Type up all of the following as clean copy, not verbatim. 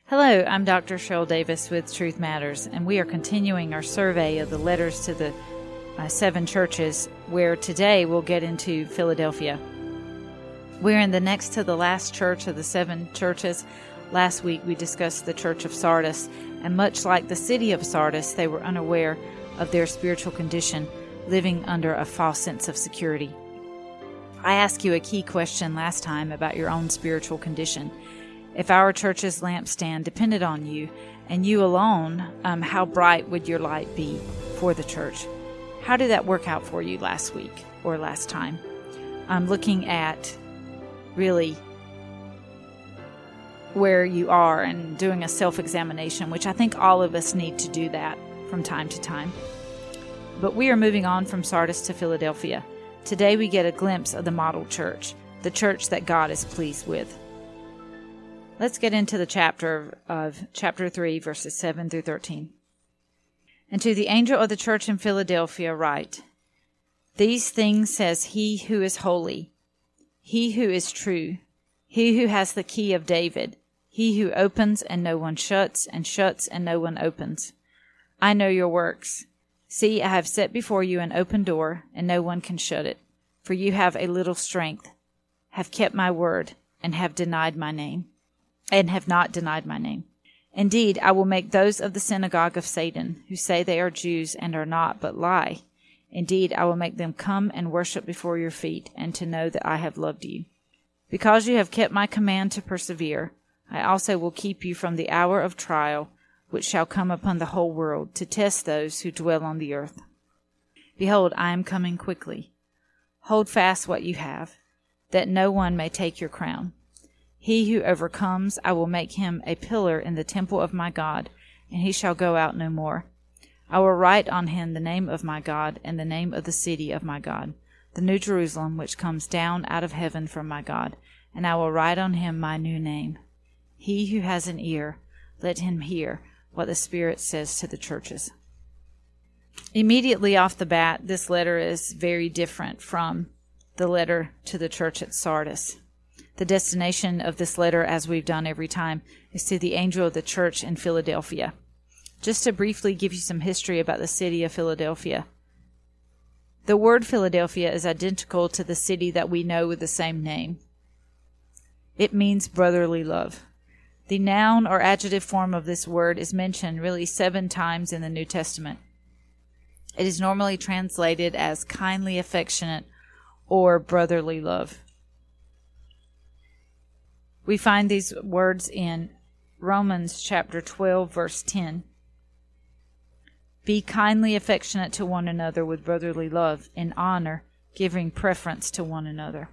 Hello, I'm Dr. Cheryl Davis with Truth Matters, and we are continuing our survey of the letters to the 7 churches, where today we'll get into Philadelphia. We're in the next to the last church of the 7 churches. Last week we discussed the church of Sardis, and much like the city of Sardis, they were unaware of their spiritual condition, living under a false sense of security. I asked you a key question last time about your own spiritual condition. If our church's lampstand depended on you, and you alone, how bright would your light be for the church? How did that work out for you last week or last time? I'm looking at really where you are and doing a self-examination, which I think all of us need to do that from time to time. But we are moving on from Sardis to Philadelphia. Today we get a glimpse of the model church, the church that God is pleased with. Let's get into the chapter 3, verses 7 through 13. And to the angel of the church in Philadelphia write, These things says he who is holy, he who is true, he who has the key of David, he who opens and no one shuts, and shuts and no one opens. I know your works. See, I have set before you an open door, and no one can shut it. For you have a little strength, have kept my word, and have not denied my name. Indeed, I will make those of the synagogue of Satan, who say they are Jews and are not, but lie. Indeed, I will make them come and worship before your feet, and to know that I have loved you. Because you have kept my command to persevere, I also will keep you from the hour of trial, which shall come upon the whole world, to test those who dwell on the earth. Behold, I am coming quickly. Hold fast what you have, that no one may take your crown. He who overcomes, I will make him a pillar in the temple of my God, and he shall go out no more. I will write on him the name of my God and the name of the city of my God, the New Jerusalem, which comes down out of heaven from my God, and I will write on him my new name. He who has an ear, let him hear what the Spirit says to the churches. Immediately off the bat, this letter is very different from the letter to the church at Sardis. The destination of this letter, as we've done every time, is to the angel of the church in Philadelphia. Just to briefly give you some history about the city of Philadelphia. The word Philadelphia is identical to the city that we know with the same name. It means brotherly love. The noun or adjective form of this word is mentioned really 7 times in the New Testament. It is normally translated as kindly affectionate or brotherly love. We find these words in Romans chapter 12, verse 10. Be kindly affectionate to one another with brotherly love, in honor, giving preference to one another.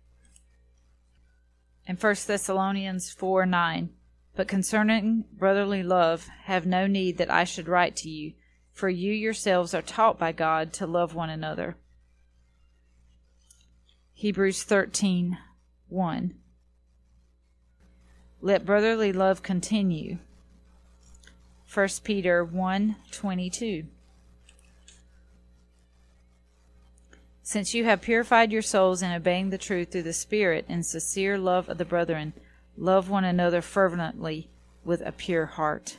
In 1 Thessalonians 4:9, but concerning brotherly love, have no need that I should write to you, for you yourselves are taught by God to love one another. Hebrews 13:1. Let brotherly love continue. 1 Peter 1:22. Since you have purified your souls in obeying the truth through the Spirit in sincere love of the brethren, love one another fervently with a pure heart.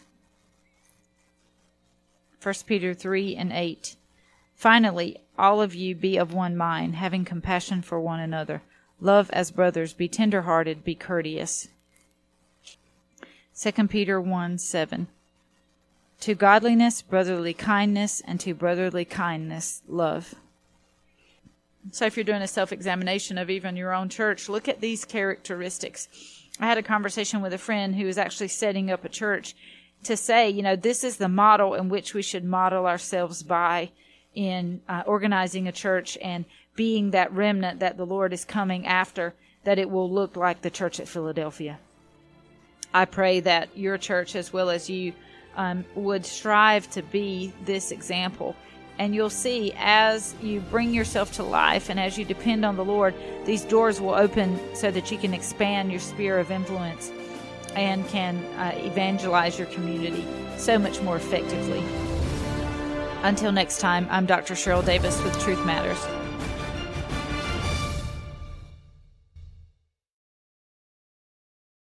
1 Peter 3:8. Finally, all of you be of one mind, having compassion for one another. Love as brothers, be tender-hearted, be courteous. 2 Peter 1:7. To godliness, brotherly kindness, and to brotherly kindness, love. So if you're doing a self-examination of even your own church, look at these characteristics. I had a conversation with a friend who was actually setting up a church to say, this is the model in which we should model ourselves by in organizing a church and being that remnant that the Lord is coming after, that it will look like the church at Philadelphia. I pray that your church, as well as you, would strive to be this example. And you'll see, as you bring yourself to life and as you depend on the Lord, these doors will open so that you can expand your sphere of influence and can evangelize your community so much more effectively. Until next time, I'm Dr. Cheryl Davis with Truth Matters.